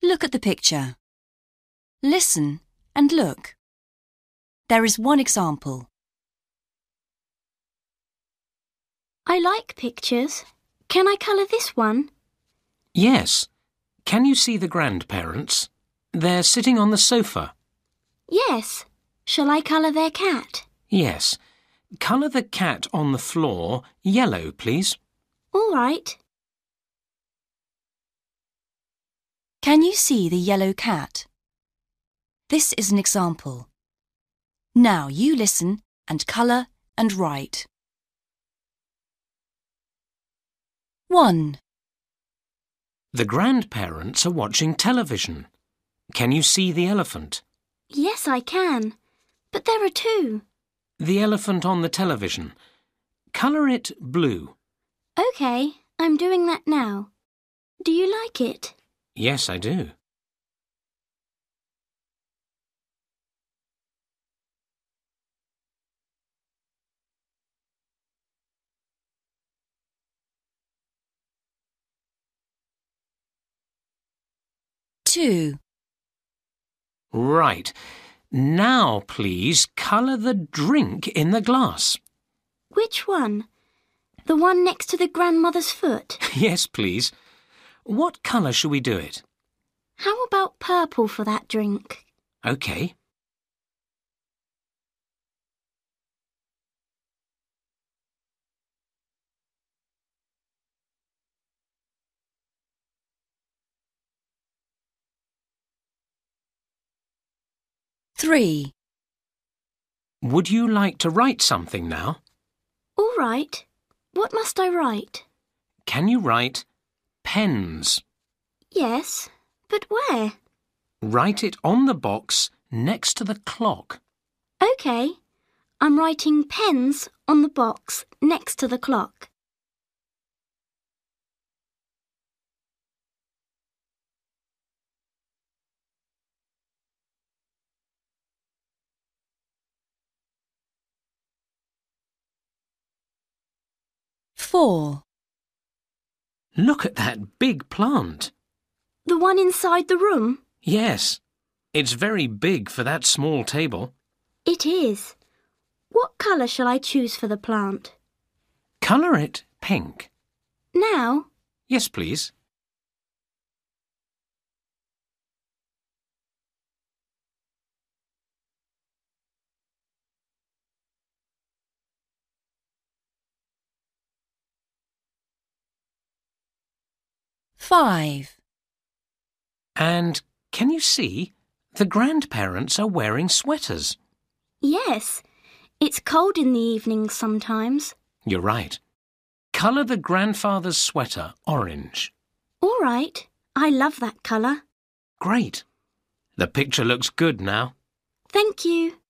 Look at the picture. Listen and look. There is one example. I like pictures. Can I colour this one? Yes. Can you see the grandparents? They're sitting on the sofa. Yes. Shall I colour their cat? Yes. Colour the cat on the floor yellow, please. All right. Can you see the yellow cat? This is an example. Now you listen and colour and write. 1. The grandparents are watching television. Can you see the elephant? Yes, I can. But there are two. The elephant on the television. Colour it blue. OK, I'm doing that now. Do you like it? Yes, I do. Two. Right. Now, please, colour the drink in the glass. Which one? The one next to the grandmother's foot? Yes, please. What colour shall we do it? How about purple for that drink? OK. Three. Would you like to write something now? All right. What must I write? Can you write pens? Yes, but where? Write it on the box next to the clock. OK. I'm writing pens on the box next to the clock. Four. Look at that big plant. The one inside the room? Yes. It's very big for that small table. It is. What colour shall I choose for the plant? Colour it pink. Now? Yes, please. Five. And can you see? The grandparents are wearing sweaters. Yes. It's cold in the evenings sometimes. You're right. Colour the grandfather's sweater orange. All right. I love that colour. Great. The picture looks good now. Thank you.